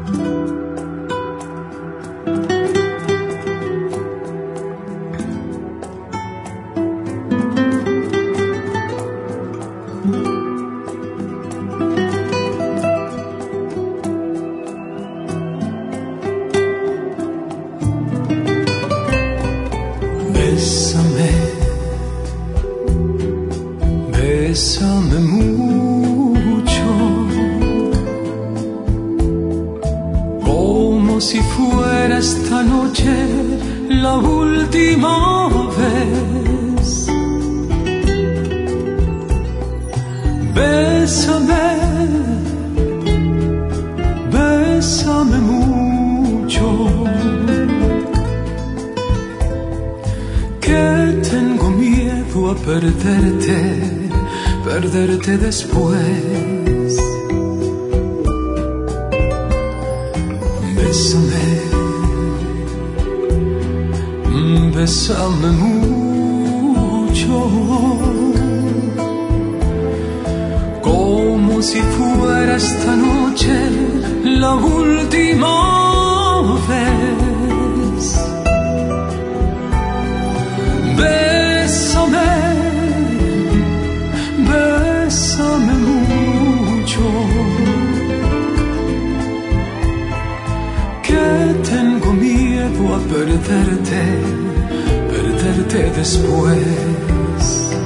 Bésame mucho, como si fuera esta noche la última vez. Bésame, bésame mucho, que tengo miedo a perderte después. Bésame, bésame mucho, como si fuera esta noche la última vez. Bésame, bésame mucho, que tengo miedo a perderte después.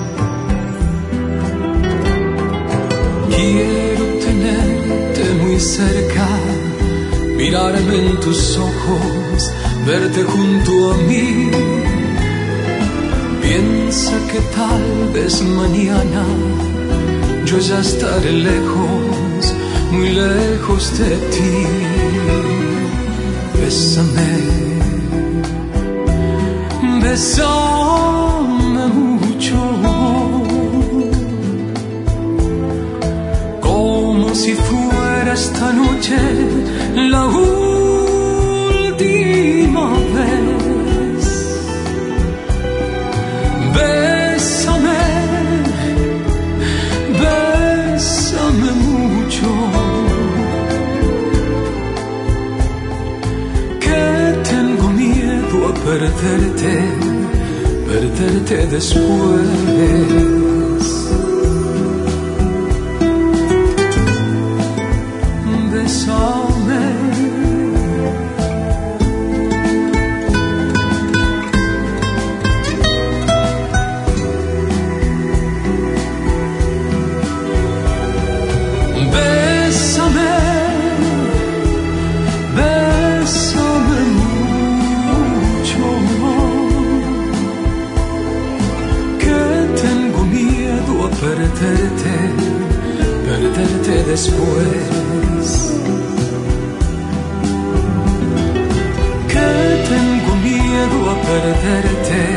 Quiero tenerte muy cerca, mirarme en tus ojos, verte junto a mí. Piensa que tal vez mañana yo ya estaré lejos, muy lejos de ti. Bésame, bésame mucho, como si fuera esta noche la última vez. Bésame, bésame mucho, que tengo miedo a perderte después. Bésame, bésame mucho, que tengo miedo a perderte después. Que tengo miedo a perderte